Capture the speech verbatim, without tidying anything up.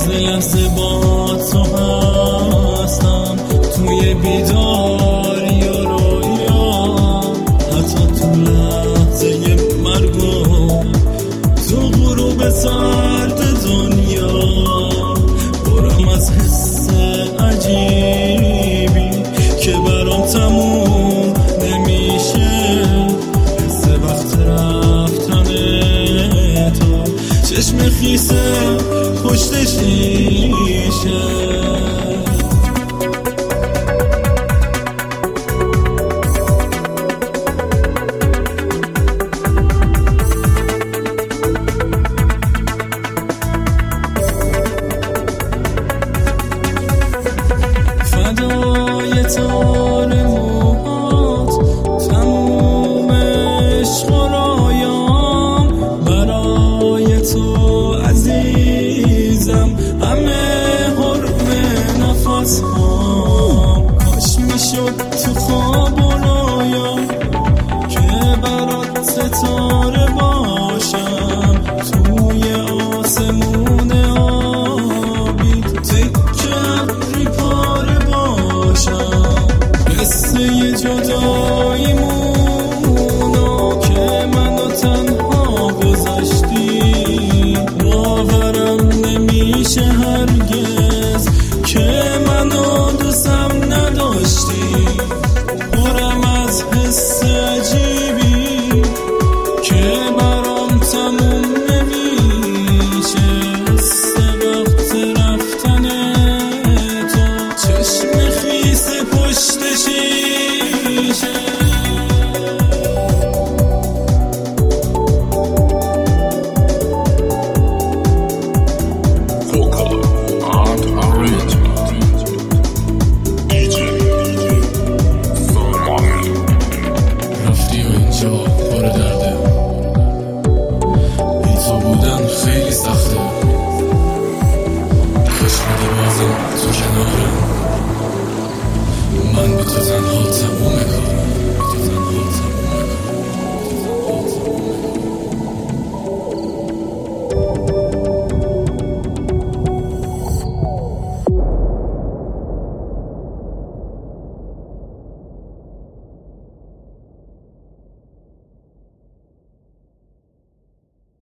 لحظه لحظه با تو هستم، توی بیداری و رویا، حتی تو لحظه مرگم، تو غروب سرد دنیا. برم از حس عجیبی که برام تموم نمیشه، حس وقت رفتن تو، چشم خیسه پشت شیشه. فدای تار موهات، تموم عشق و رایام، برای تو عزیزم همه حرم نفس هام. کاش میشد تو خواب و رویا که برات ستاره باشم، توی آسمون آبی تکه ابری پاره باشم. قصه جدایی مونو که منو تنها گذاشتی، باورم نمیشه هرگز که منو دوستم نداشتی. پرم از حس عجیبی که برام تموم نمیشه، حس وقت رفتن تو، چشم خیس پشت شیشه. رفتی و اینجا پر درده، بی تو بودن خیلی سخته. کاش بودی بازم تو کنارم، من بی تو تنها